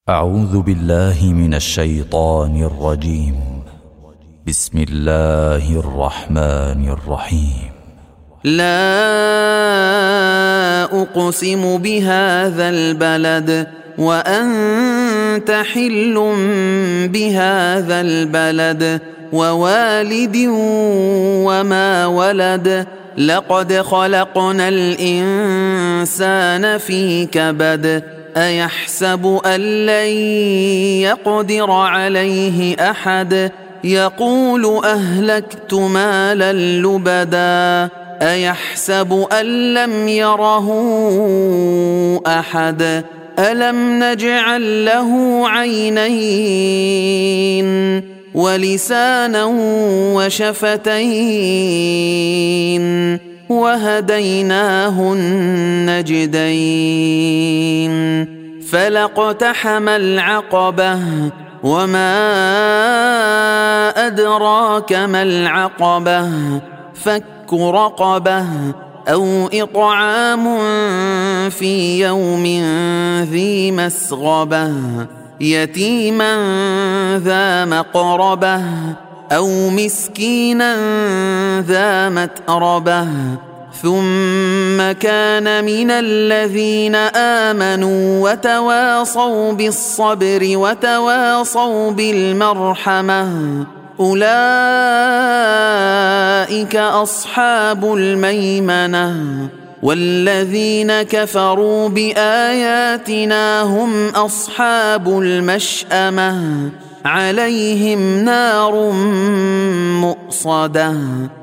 أعوذ بالله من الشيطان الرجيم. بسم الله الرحمن الرحيم. لا أقسم بهذا البلد وأنت حل بهذا البلد ووالد وما ولد لقد خلقنا الإنسان في كبد أيحسب أن لن يقدر عليه أحد يقول أهلكت مالا لبدا أيحسب أن لم يره أحد ألم نجعل له عينين ولسانا وشفتين وهديناه النجدين فلاقتحم العقبة وما أدراك ما العقبة فك رقبة أو إطعام في يوم ذي مسغبة يتيما ذا مقربة أو مسكينا ذا متربة ثم كان من الذين آمنوا وتواصوا بالصبر وتواصوا بالمرحمة أولئك أصحاب الميمنة والذين كفروا بآياتنا هم أصحاب المشأمة عليهم نار مؤصدة